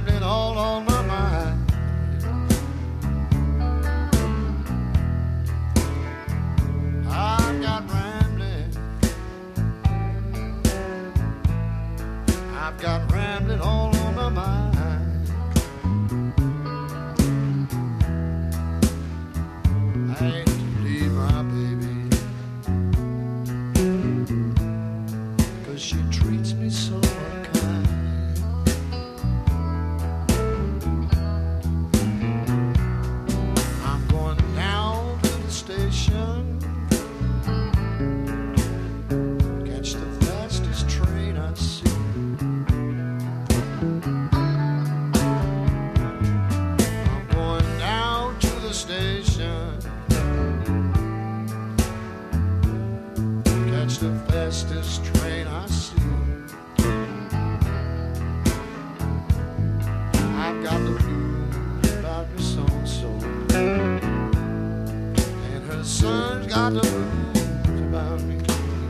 rambling all on my mind. I've got rambling. I've got rambling all on my mind. I hate to leave my baby, 'cause she treats me so unkind. I'm going down to the station, catch the fastest train I see. I'm going down to the station, catch the fastest train I see. I've got the blues about me so-and-so, and her son's got the blues about me.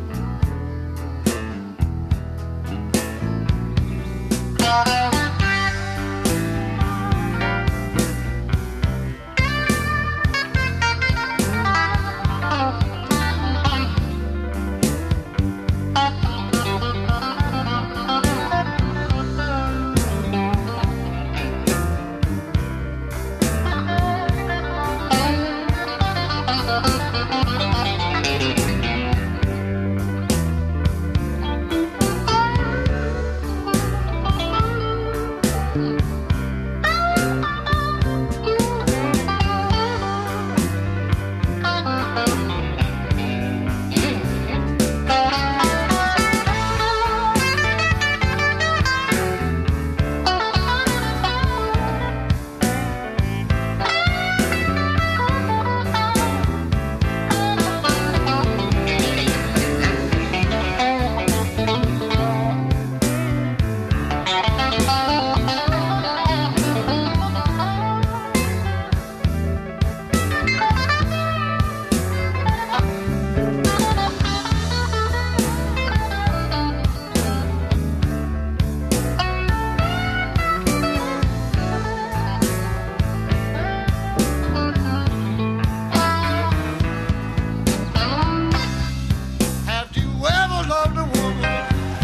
Have you ever loved a woman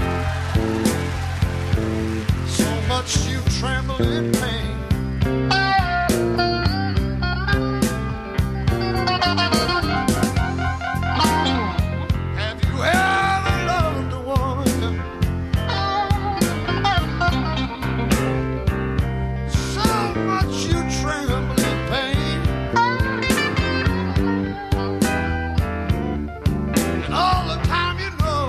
so much you tremble in pain? Have you ever loved a woman so much you tremble in pain? And all the time you know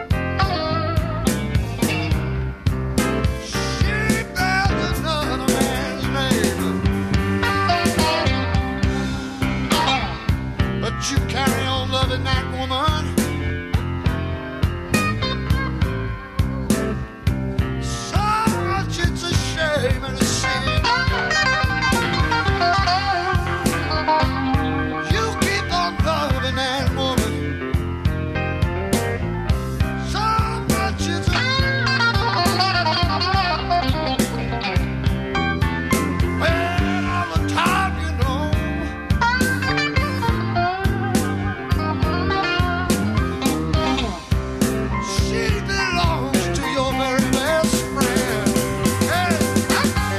she bears another man's name, but you carry on loving that woman so much it's a shame and a sin. You keep on loving that woman so much it's a well, all the time you know she belongs to your very best friend. Hey.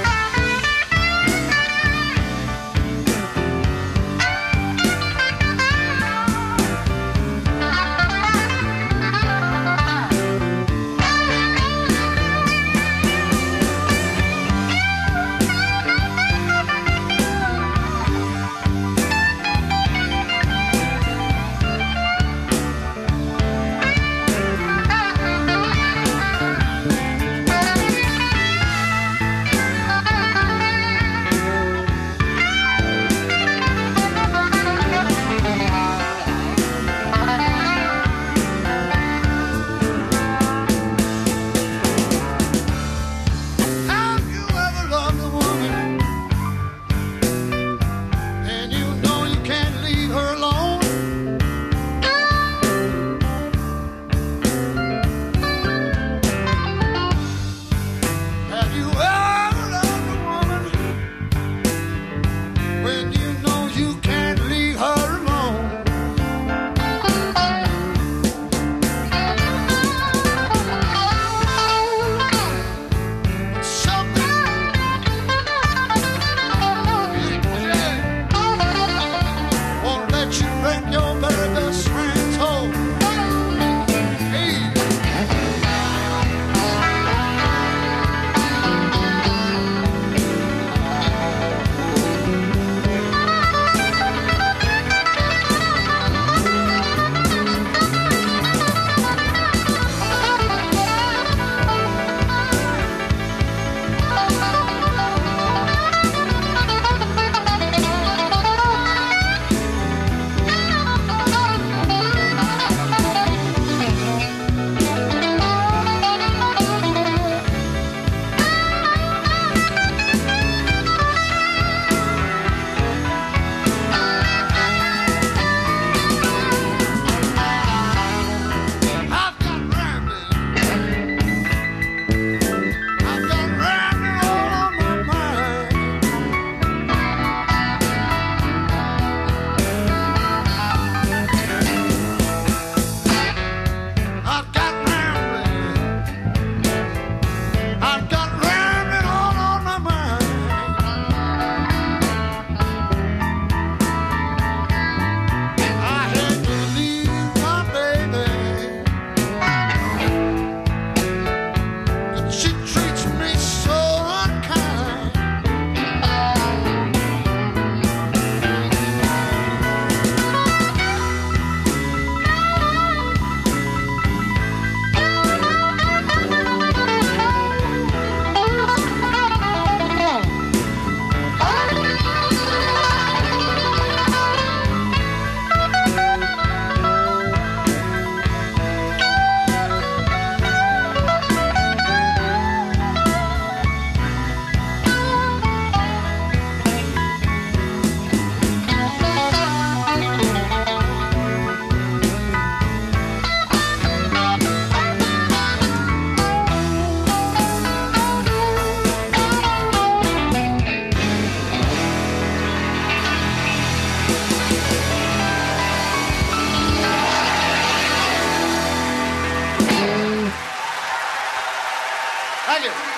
Thank you.